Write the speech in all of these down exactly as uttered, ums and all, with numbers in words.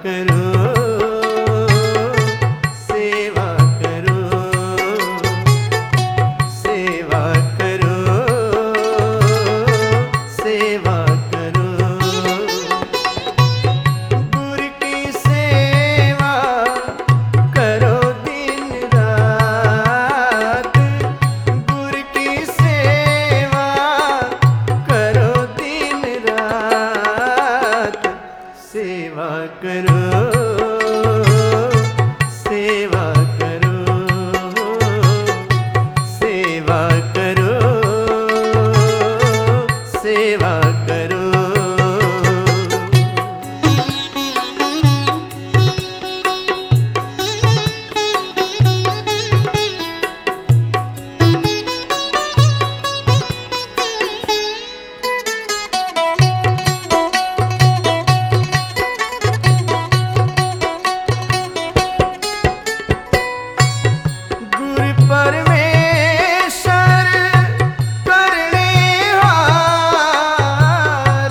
करो, सेवा करो, सेवा करो, सेवा करो। गुरु की सेवा करो दिन रात, गुरु की सेवा करो दिन रात। सेवा करो, सेवा करो, सेवा करो, सेवा करो। गुरु परमेश्वर करणेहार,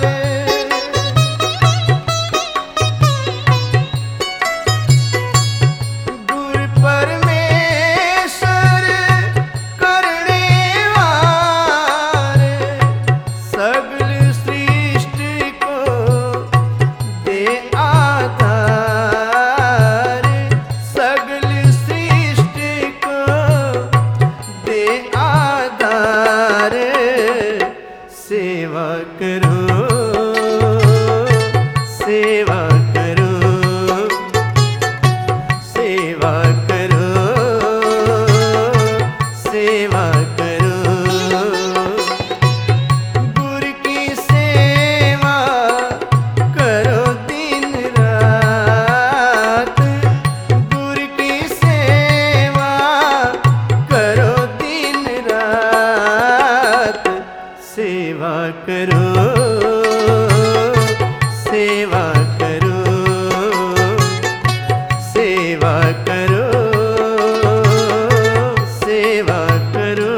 गुरु परमेश्वर करणेहार। सगल सृष्टि को दे आधार, सगल सृष्टि को दे आधार। सेवा करो, सेवा करो, सेवा करो, सेवा करो। गुरु की सेवा करो दिन रात, गुरु की सेवा करो दिन रात। सेवा करो, सेवा करो, सेवा करो, सेवा करो।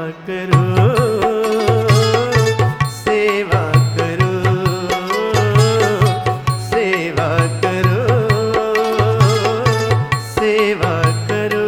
करो, सेवा करो, सेवा करो, सेवा करो।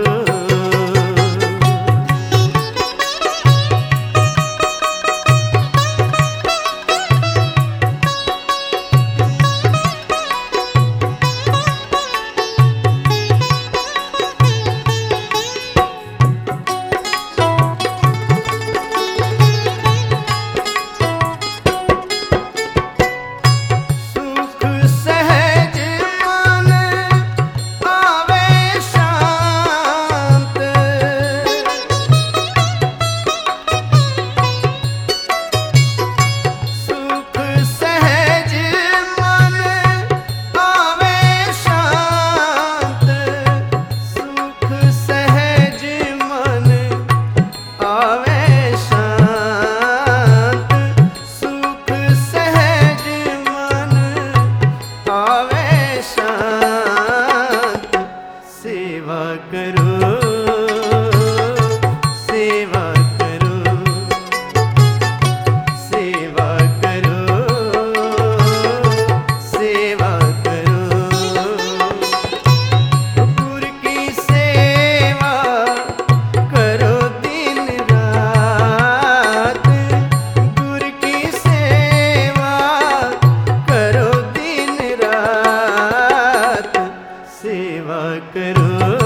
सेवा करो, सेवा करो, सेवा करो, सेवा करो। गुरु की सेवा करो दिन रात, गुरु की सेवा करो दिन रात। सेवा करो,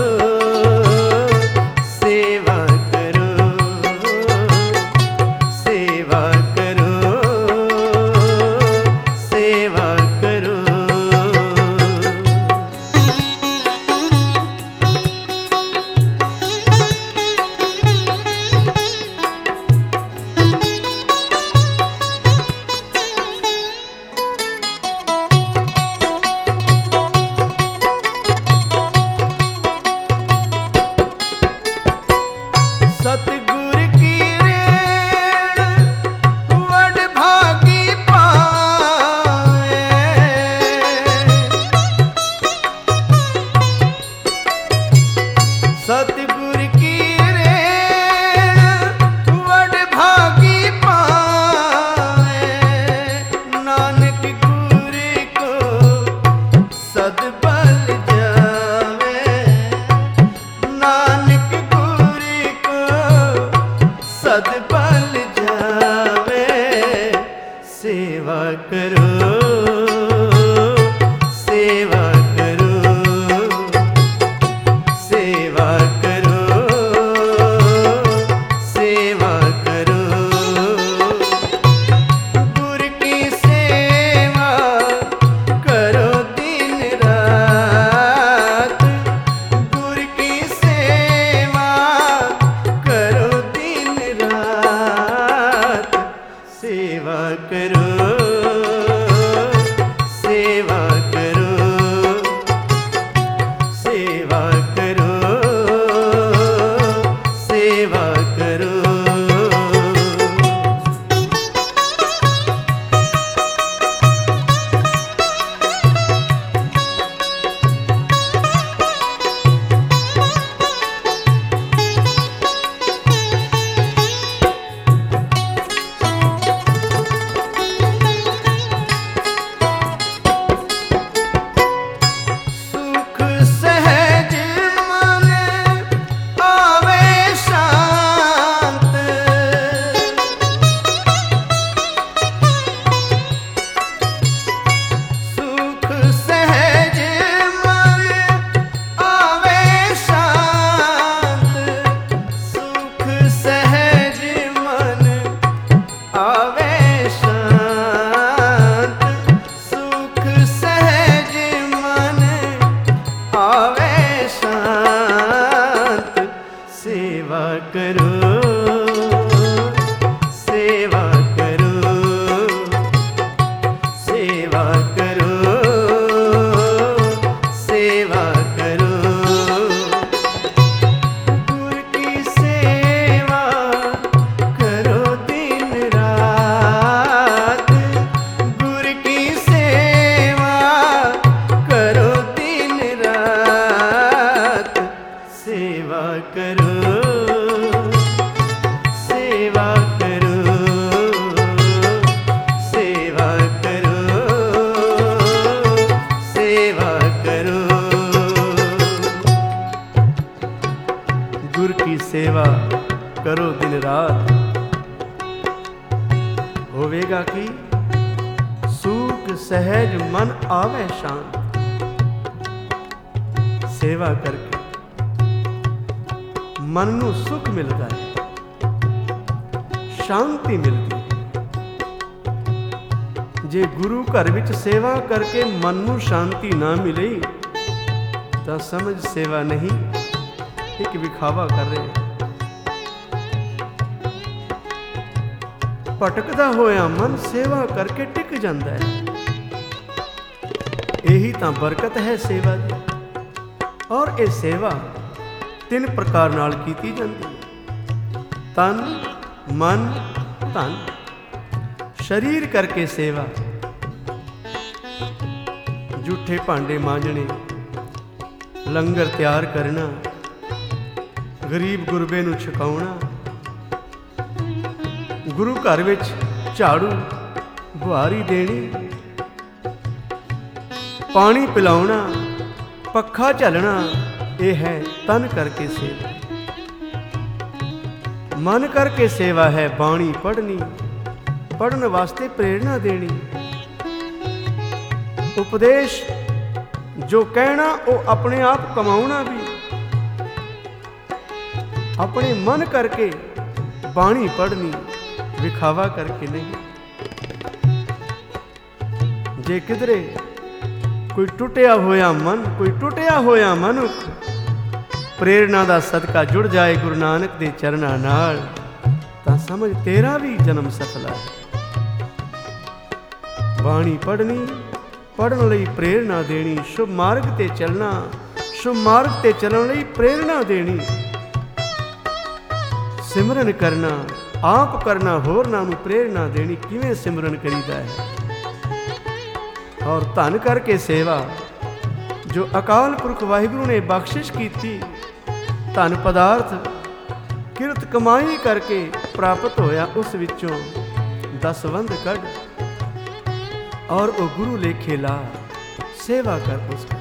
सेवा करो, सेवा करो, सेवा करो। सतगुर की रेण वड भागी पाए, सतगुर की रेण वड भागी पाए। नानक गुर को सदबल जावे, नानक सदबल जावे। सेवा करो, सेवा करो, सेवा करो, सेवा करो। गुरु की सेवा करो दिन रात, गुरु की सेवा करो दिन रात। सेवा करो, सेवा करो, सेवा करो, सेवा करो। सेवा करो, गुर की सेवा करो दिन रात। होवेगा कि सूख सहज मन आवे शांत। सेवा करके मन नू सुख मिलता है, शांति मिलती है। जे गुरु घर विच सेवा करके मन नू शांति ना मिले तो समझ सेवा नहीं, एक विखावा कर रहे हैं। भटकदा होया मन सेवा करके टिक जाता है। यही तो बरकत है सेवा की। और ये सेवा तीन प्रकार नाल कीती जाती है, तन मन धन। शरीर करके सेवा, जूठे भांडे मांजने, लंगर तैयार करना, गरीब गुरबे नूं छकाउणा, गुरु घर विच झाड़ू बुहारी देनी, पानी पिलाउणा, पक्खा झलना, यह है तन करके सेवा। मन करके सेवा है बाणी पढ़नी, पढ़न वास्ते प्रेरणा देनी, उपदेश जो कहना वो अपने आप कमाउना भी, अपने मन करके बाणी पढ़नी, विखावा करके नहीं। जे किधरे कोई टुटिया होया मन, कोई टुटिया होया मनुख प्रेरणा दा सदका जुड़ जाए गुरु नानक दे चरना नाल, तां समझ तेरा भी जन्म सफला है। बाणी पढ़नी, पढ़न लई प्रेरणा देनी, शुभ मार्ग ते चलना, शुभ मार्ग ते चलण लई प्रेरणा देनी, सिमरन करना, आप करना, होरनां नूं प्रेरणा देनी, किवें सिमरन करीदा है। और धन करके सेवा, जो अकाल पुरख वाहिगुरु ने बख्शिश की थी, धन पदार्थ किरत कमाई करके प्राप्त होया, उस विचों दसवंध कढ़ और वो गुरु लेखे ला, सेवा कर उसका।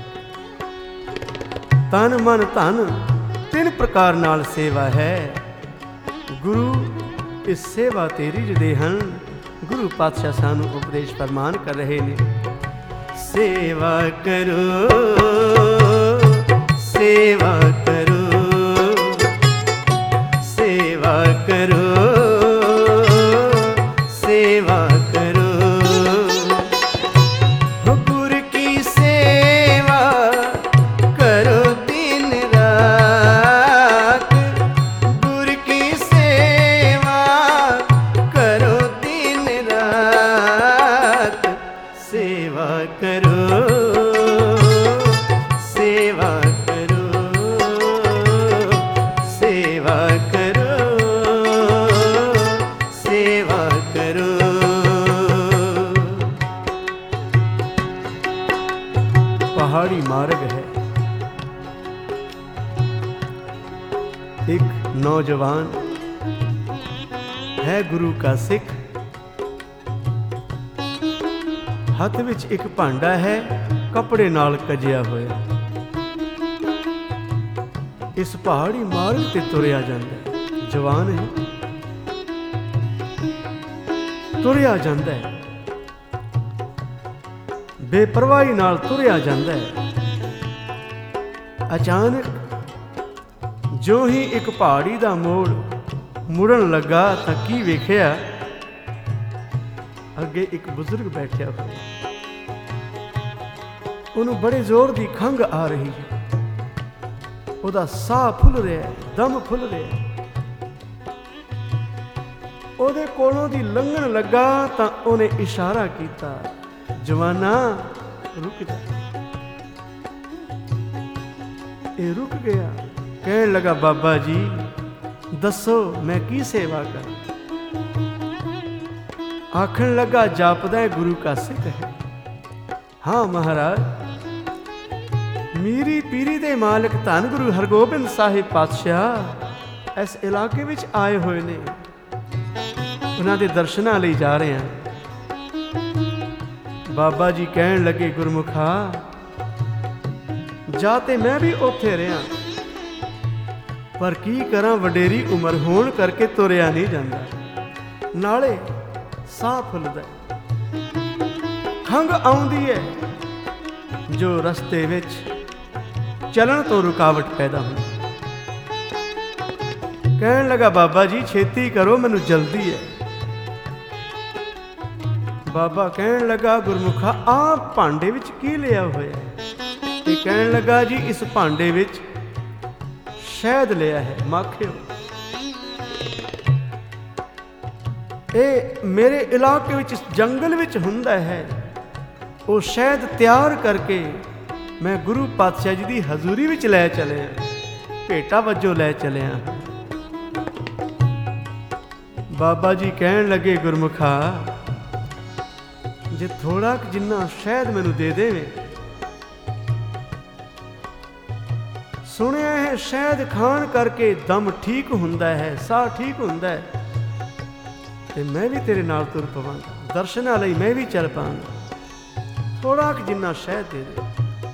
तन मन धन तीन प्रकार नाल सेवा है। गुरु इस सेवा ते रिझदे हन। गुरु पातशाह सानू उपदेश फरमान कर रहे ने, सेवा करो सेवा करो सेवा करो सेवा करो। हो गुरु की सेवा करो दिन रात, गुरु की सेवा करो दिन रात। सेवा करो सेवा करो सेवा करो सेवा करो। पहाड़ी मार्ग है। एक नौजवान है गुरु का सिख, हथ विच एक भांडा है कपड़े नाल कजिया होया। इस पहाड़ी मार्ग ते तुरिया जांदा है, जवान है तुरिया जांदा है, बेपरवाही नाल तुरिया जांदा है। अचानक जो ही एक पहाड़ी दा मोड़ मुड़न लगा तां की वेखिया, अगे एक बुजुर्ग बैठा होया। उन्होंने बड़े जोर की खंघ आ रही है, ਉਹਦਾ ਸਾਹ ਫੁੱਲ ਰਿਹਾ, ਦਮ ਫੁੱਲ ਰਿਹਾ। ਉਹਦੇ ਕੋਲੋਂ ਦੀ ਲੰਘਣ ਲੱਗਾ ਤਾਂ ਉਹਨੇ ਇਸ਼ਾਰਾ ਕੀਤਾ, ਜਵਾਨਾ ਰੁਕ ਜਾ। ਇਹ ਰੁਕ ਗਿਆ, ਕਹਿਣ ਲੱਗਾ ਬਾਬਾ ਜੀ ਦੱਸੋ ਮੈਂ ਕੀ ਸੇਵਾ ਕਰਾਂ। ਆਖਣ ਲੱਗਾ ਜਾਪਦਾ ਹੈ ਗੁਰੂ का सिख है। हाँ महाराज, मीरी पीरी दे मालिक धन गुरु हरगोबिंद साहिब पातशाह इस इलाके विच आए हुए ने, उन्हां दे दर्शनां लई जा रहे हैं। बाबा जी कहण लगे गुरमुखा जा ते मैं भी उत्थे रहा, पर की करा वडेरी उम्र होण करके तुरिया नहीं जाता, नाले साह फुलदा, खंघ आउंदी है जो रस्ते विच चलन तो रुकावट पैदा हुई। कहन लगा बाबा जी छेती करो मैनू जल्दी है। बाबा कहन लगा गुरमुखा आ भांडे विच की लिया होया है? ते कहन लगा जी इस भांडे विच शहद लिया है, माखियो। ये मेरे इलाके विच जंगल विच हुंदा है, वो शहद तैयार करके मैं गुरु पातशाह जी की हजूरी विच लै चलिया, भेटा वजों लै चलिया। बाबा जी कहन लगे गुरमुखा जे थोड़ा जिन्ना शहद मैनू दे देवें, सुनिया है शहद खाण करके दम ठीक हुंदा है, साह ठीक हुंदा है, ते मैं भी तेरे नाल तुर पवांगा, दर्शनां लई मैं भी चल पांगा, थोड़ा जिन्ना शहद दे दे।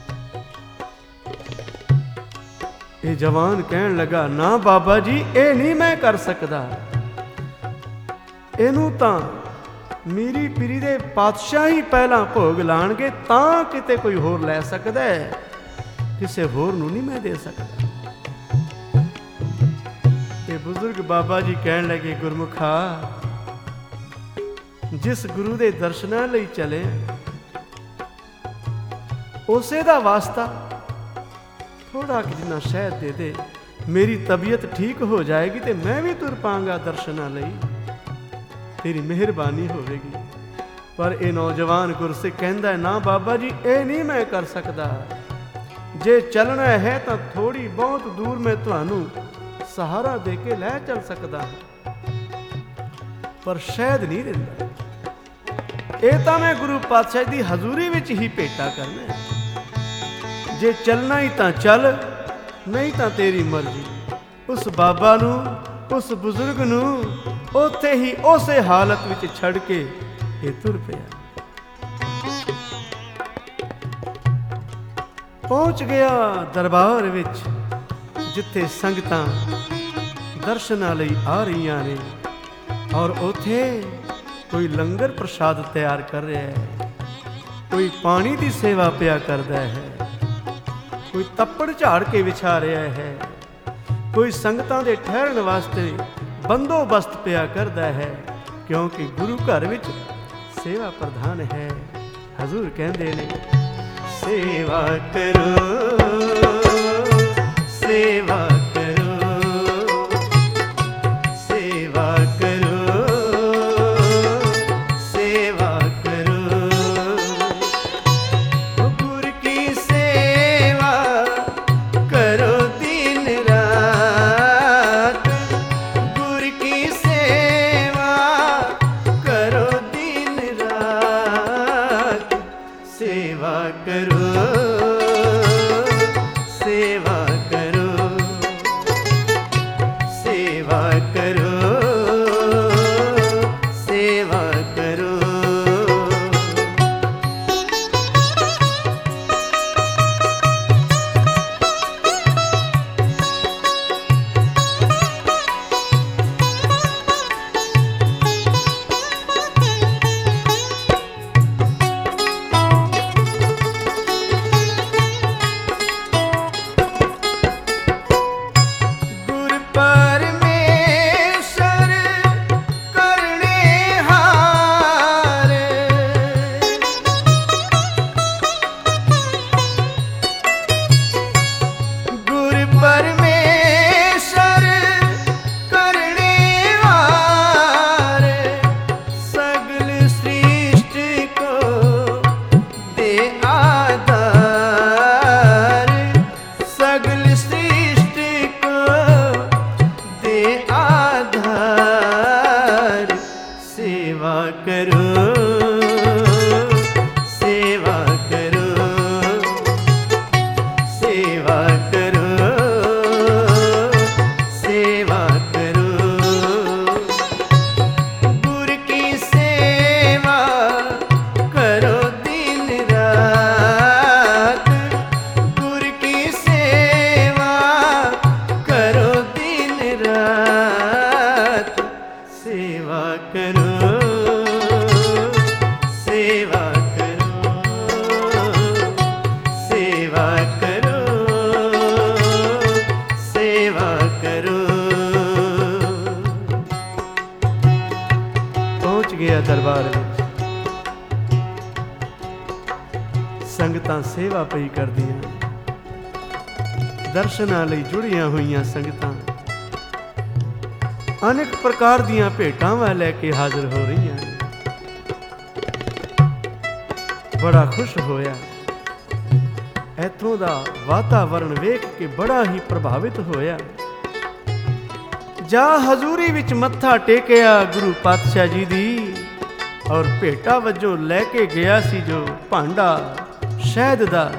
ये जवान कहन लगा ना बाबा जी ये नहीं मैं कर सकदा, इनू तां मीरी पीरी दे पातशाह ही पहला भोग लाणगे तां किते कोई होर लै सकदा है, किसे होर नू नहीं मैं दे सकदा। ते बुजुर्ग बाबा जी कहन लगे गुरमुखा जिस गुरु दे दर्शनां लई चले उसे दा वास्ता थोड़ा जिन्ना शहद दे दे, मेरी तबीयत ठीक हो जाएगी तो मैं भी तुर पांगा दर्शनां लई, तेरी मेहरबानी होगी। पर यह नौजवान गुरसिख कहता है ना बाबा जी ये नहीं मैं कर सकता, जे चलना है तो थोड़ी बहुत दूर मैं तुहानू सहारा दे के लै चल सकता, पर शहद नहीं दिंदा। ये तो मैं गुरु पातशाह की हजूरी विच ही भेटा करना, जे चलना ही तो चल, नहीं तो तेरी मर्जी। उस बाबा नू उस बुजुर्ग नू उत्थे ही उसे हालत विच छड़ के ये तुर पिया। पहुंच गया दरबार विच जिथे संगतां दर्शनां लई आ रही ने, और उथे कोई लंगर प्रसाद तैयार कर रहा है, कोई पानी की सेवा पिया करता है, कोई तप्पड़ झाड़ के विछा रहा है, कोई संगतां दे ठहरन वास्ते बंदोबस्त पिया करता है, क्योंकि गुरु घर विच सेवा प्रधान है। हजूर कहंदे ने सेवा करो सेवा करो सेवा करो सेवा करो, गुरु की सेवा करो दिन रात, गुरु की सेवा करो दिन रात, सेवा करो सेवा करो सेवा करो सेवा करो। करो ਗਿਆ ਦਰਬਾਰ ਵਿੱਚ। ਸੰਗਤਾਂ ਸੇਵਾ ਪਈ ਕਰਦੀਆਂ, ਦਰਸ਼ਨਾਂ ਲਈ ਜੁੜੀਆਂ ਹੋਈਆਂ ਸੰਗਤਾਂ ਅਨੇਕ ਪ੍ਰਕਾਰ ਦੀਆਂ ਭੇਟਾਵਾਂ ਲੈ ਕੇ ਹਾਜ਼ਰ ਹੋ ਰਹੀਆਂ ਨੇ। ਬੜਾ ਖੁਸ਼ ਹੋਇਆ, ਇੱਥੋਂ ਦਾ ਵਾਤਾਵਰਣ ਵੇਖ ਕੇ ਬੜਾ ਹੀ ਪ੍ਰਭਾਵਿਤ ਹੋਇਆ। ਜਾ ਹਜ਼ੂਰੀ ਵਿੱਚ ਮੱਥਾ ਟੇਕਿਆ ਗੁਰੂ ਪਾਤਸ਼ਾਹ ਜੀ ਦੀ, ਔਰ ਭੇਟਾ ਵਜੋਂ ਲੈ ਕੇ ਗਿਆ ਸੀ ਜੋ ਭਾਂਡਾ ਸ਼ਹਿਦ ਦਾ,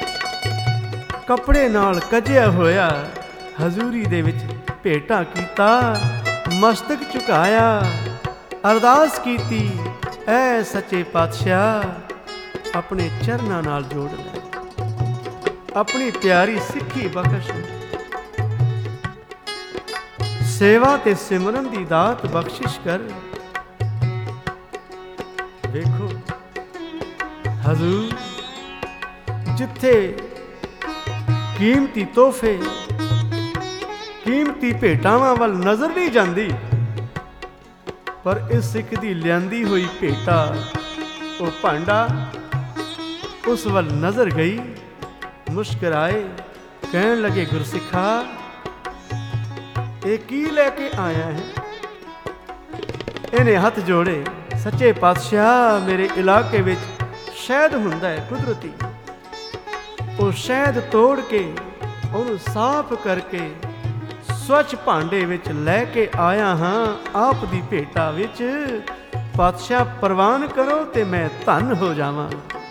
ਕੱਪੜੇ ਨਾਲ ਕੱਜਿਆ ਹੋਇਆ, ਹਜ਼ੂਰੀ ਦੇ ਵਿੱਚ ਭੇਟਾ ਕੀਤਾ, ਮਸਤਕ ਝੁਕਾਇਆ, ਅਰਦਾਸ ਕੀਤੀ, ਐ ਸੱਚੇ ਪਾਤਸ਼ਾਹ ਆਪਣੇ ਚਰਨਾਂ ਨਾਲ ਜੋੜ ਲੈ, ਆਪਣੀ ਪਿਆਰੀ ਸਿੱਖੀ ਬਖਸ਼, ਸੇਵਾ ਤੇ ਸਿਮਰਨ ਦੀ ਦਾਤ ਬਖਸ਼ਿਸ਼ ਕਰ। ਵੇਖੋ ਹਜ਼ੂਰ ਜਿੱਥੇ ਕੀਮਤੀ ਤੋਹਫੇ, ਕੀਮਤੀ ਭੇਟਾਵਾਂ ਵੱਲ ਨਜ਼ਰ ਨਹੀਂ ਜਾਂਦੀ, ਪਰ ਇਸ ਸਿੱਖ ਦੀ ਲਿਆਂਦੀ ਹੋਈ ਭੇਟਾ, ਉਹ ਭਾਂਡਾ, ਉਸ ਵੱਲ ਨਜ਼ਰ ਗਈ। ਮੁਸਕਰਾਏ, ਕਹਿਣ ਲੱਗੇ ਗੁਰਸਿੱਖਾ ਇਹ ਕੀ ਲੈ ਕੇ ਆਇਆ ਹੈ? ਇਹਨੇ ਹੱਥ ਜੋੜੇ, ਸੱਚੇ ਪਾਤਸ਼ਾਹ ਮੇਰੇ ਇਲਾਕੇ ਵਿੱਚ ਸ਼ਹਿਦ ਹੁੰਦਾ ਹੈ ਕੁਦਰਤੀ, ਉਹ ਸ਼ਹਿਦ ਤੋੜ ਕੇ ਉਹਨੂੰ ਸਾਫ਼ ਕਰਕੇ ਸਵੱਛ ਭਾਂਡੇ ਵਿੱਚ ਲੈ ਕੇ ਆਇਆ ਹਾਂ ਆਪ ਦੀ ਭੇਟਾ ਵਿੱਚ। ਪਾਤਸ਼ਾਹ ਪ੍ਰਵਾਨ ਕਰੋ ਤੇ ਮੈਂ ਧੰਨ ਹੋ ਜਾਵਾਂ।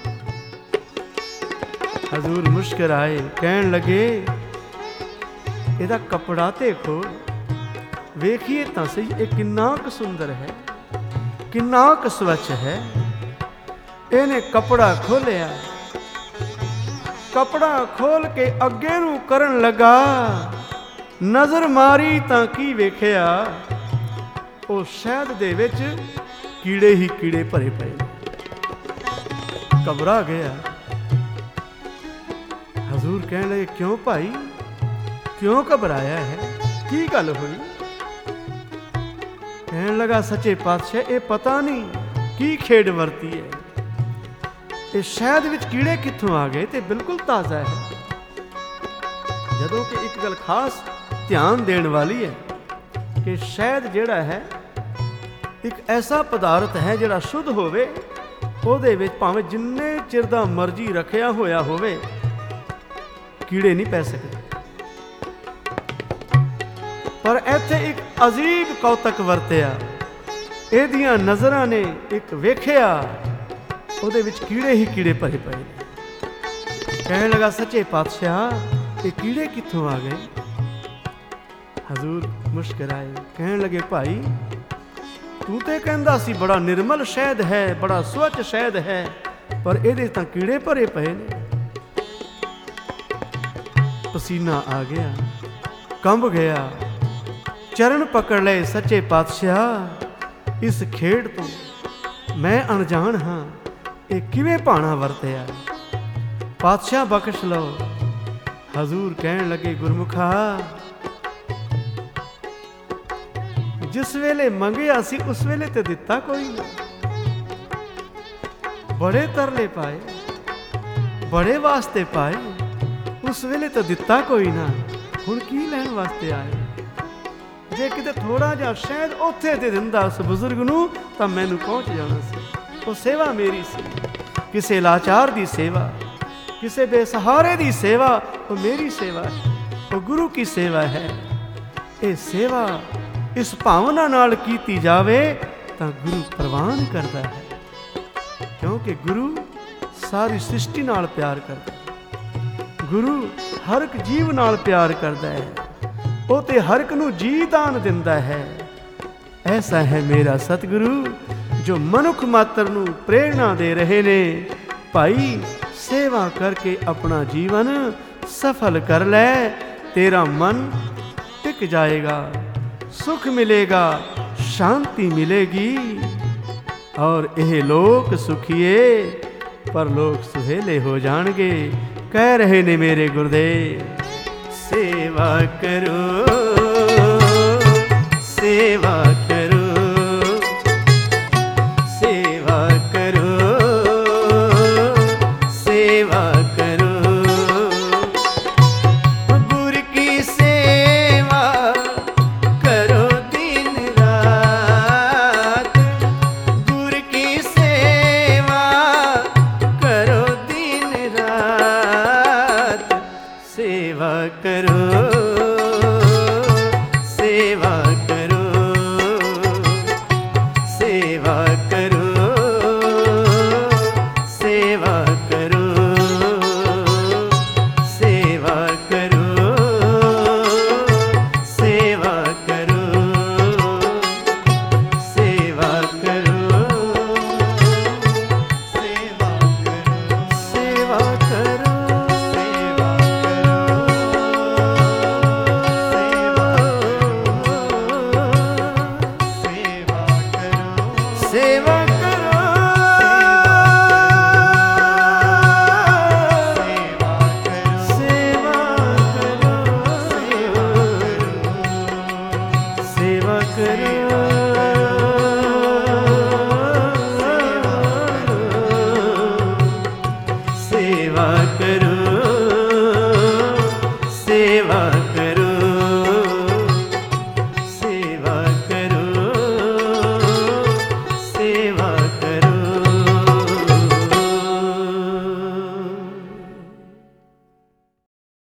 ਹਜ਼ੂਰ ਮੁਸਕਰਾਏ, ਕਹਿਣ ਲੱਗੇ ਇਹਦਾ ਕੱਪੜਾ ਤੇ ਖੋਲ, ਵੇਖੀਏ ਤਾਂ ਸਹੀ ਇਹ ਕਿੰਨਾ ਕੁ ਸੁੰਦਰ ਹੈ, ਕਿੰਨਾ ਕੁ ਸਵੱਛ ਹੈ। ਇਹਨੇ ਕੱਪੜਾ ਖੋਲਿਆ, ਕੱਪੜਾ ਖੋਲ ਕੇ ਅੱਗੇ ਨੂੰ ਕਰਨ ਲੱਗਾ, ਨਜ਼ਰ ਮਾਰੀ ਤਾਂ ਕੀ ਵੇਖਿਆ, ਉਹ ਸ਼ਹਿਦ ਦੇ ਵਿੱਚ ਕੀੜੇ ਹੀ ਕੀੜੇ ਭਰੇ ਪਏ। ਘਬਰਾ ਗਿਆ। ਹਜ਼ੂਰ ਕਹਿਣ ਲੱਗੇ ਕਿਉਂ ਭਾਈ, ਕਿਉਂ ਘਬਰਾਇਆ ਹੈ, ਕੀ ਗੱਲ ਹੋਈ? ਕਹਿਣ ਲੱਗਾ ਸੱਚੇ ਪਾਤਸ਼ਾਹ ਇਹ ਪਤਾ ਨਹੀਂ ਕੀ ਖੇਡ ਵਰਤੀ ਹੈ, ਇਹ ਸ਼ਹਿਦ ਵਿੱਚ ਕੀੜੇ ਕਿੱਥੋਂ ਆ ਗਏ ਤੇ ਬਿਲਕੁਲ ਤਾਜ਼ਾ ਹੈ। ਜਦੋਂ ਕਿ ਇੱਕ ਗੱਲ ਖਾਸ ਧਿਆਨ ਦੇਣ ਵਾਲੀ ਹੈ ਕਿ ਸ਼ਹਿਦ ਜਿਹੜਾ ਹੈ ਇੱਕ ਐਸਾ ਪਦਾਰਥ ਹੈ ਜਿਹੜਾ ਸ਼ੁੱਧ ਹੋਵੇ, ਉਹਦੇ ਵਿੱਚ ਭਾਵੇਂ ਜਿੰਨੇ ਚਿਰ ਦਾ ਮਰਜ਼ੀ ਰੱਖਿਆ ਹੋਇਆ ਹੋਵੇ ਕੀੜੇ ਨਹੀਂ ਪੈ ਸਕਦੇ। ਪਰ ਇੱਥੇ ਇੱਕ ਅਜੀਬ ਕੌਤਕ ਵਰਤਿਆ, ਇਹਦੀਆਂ ਨਜ਼ਰਾਂ ਨੇ ਇੱਕ ਵੇਖਿਆ, ਉਹਦੇ ਵਿੱਚ ਕੀੜੇ ਹੀ ਕੀੜੇ ਭਰੇ ਪਏ ਨੇ। ਕਹਿਣ ਲੱਗਾ ਸੱਚੇ ਪਾਤਸ਼ਾਹ ਇਹ ਕੀੜੇ ਕਿੱਥੋਂ ਆ ਗਏ? ਹਜ਼ੂਰ ਮੁਸਕਰਾਏ, ਕਹਿਣ ਲੱਗੇ ਭਾਈ ਤੂੰ ਤੇ ਕਹਿੰਦਾ ਸੀ ਬੜਾ ਨਿਰਮਲ ਸ਼ਹਿਦ ਹੈ, ਬੜਾ ਸਵੱਛ ਸ਼ਹਿਦ ਹੈ, ਪਰ ਇਹਦੇ ਤਾਂ ਕੀੜੇ ਭਰੇ ਪਏ ਨੇ। ਪਸੀਨਾ ਆ ਗਿਆ, ਕੰਬ ਗਿਆ, ਚਰਨ ਪਕੜ ਲਏ, ਸੱਚੇ ਪਾਤਸ਼ਾਹ ਇਸ ਖੇਡ ਤੋਂ ਮੈਂ ਅਣਜਾਣ ਹਾਂ, ਇਹ ਕਿਵੇਂ ਭਾਣਾ ਵਰਤਿਆ, ਪਾਤਸ਼ਾਹ ਬਖਸ਼ ਲਓ। ਹਜ਼ੂਰ ਕਹਿਣ ਲੱਗੇ ਗੁਰਮੁਖਾ ਜਿਸ ਵੇਲੇ ਮੰਗਿਆ ਸੀ ਉਸ ਵੇਲੇ ਤੇ ਦਿੱਤਾ ਕੋਈ ਨਾ, ਬੜੇ ਤਰਲੇ ਪਾਏ, ਬੜੇ ਵਾਸਤੇ ਪਾਏ, ਉਸ ਵੇਲੇ ਤਾਂ ਦਿੱਤਾ ਕੋਈ ਨਾ, ਹੁਣ ਕੀ ਲੈਣ ਵਾਸਤੇ ਆਏ? ਜੇ ਕਿਤੇ ਥੋੜਾ ਜਿਹਾ ਸ਼ਾਇਦ ਉੱਥੇ ਦੇ ਦਿੰਦਾ ਉਸ ਬਜ਼ੁਰਗ ਨੂੰ ਤਾਂ ਮੈਨੂੰ ਪਹੁੰਚ ਜਾਣਾ ਸੀ। ਉਹ ਸੇਵਾ ਮੇਰੀ ਸੀ, ਕਿਸੇ ਲਾਚਾਰ ਦੀ ਸੇਵਾ, ਕਿਸੇ ਬੇਸਹਾਰੇ ਦੀ ਸੇਵਾ, ਉਹ ਮੇਰੀ ਸੇਵਾ ਹੈ, ਉਹ ਗੁਰੂ ਕੀ ਸੇਵਾ ਹੈ। ਇਹ ਸੇਵਾ ਇਸ ਭਾਵਨਾ ਨਾਲ ਕੀਤੀ ਜਾਵੇ ਤਾਂ ਗੁਰੂ ਪ੍ਰਵਾਨ ਕਰਦਾ ਹੈ, ਕਿਉਂਕਿ ਗੁਰੂ ਸਾਰੀ ਸ੍ਰਿਸ਼ਟੀ ਨਾਲ ਪਿਆਰ ਕਰਦਾ ਹੈ, ਗੁਰੂ ਹਰ ਇੱਕ ਜੀਵ ਨਾਲ ਪਿਆਰ ਕਰਦਾ ਹੈ, ਉਹ ਤੇ ਹਰ ਇੱਕ ਨੂੰ ਜੀ ਦਾਨ ਦਿੰਦਾ ਹੈ। ਐਸਾ ਹੈ ਮੇਰਾ ਸਤਿਗੁਰੂ ਜੋ ਮਨੁੱਖ ਮਾਤਰ ਨੂੰ ਪ੍ਰੇਰਣਾ ਦੇ ਰਹੇ ਨੇ, ਭਾਈ ਸੇਵਾ ਕਰਕੇ ਆਪਣਾ ਜੀਵਨ ਸਫਲ ਕਰ ਲੈ, ਤੇਰਾ ਮਨ ਟਿਕ ਜਾਏਗਾ, ਸੁਖ ਮਿਲੇਗਾ, ਸ਼ਾਂਤੀ ਮਿਲੇਗੀ, ਔਰ ਇਹ ਲੋਕ ਸੁਖੀਏ ਪਰ ਲੋਕ ਸੁਹੇਲੇ ਹੋ ਜਾਣਗੇ। ਕਹਿ ਰਹੇ ਨੇ ਮੇਰੇ ਗੁਰਦੇਵ ਸੇਵਾ ਕਰੋ, ਸੇਵਾ ਕਰੋ, करो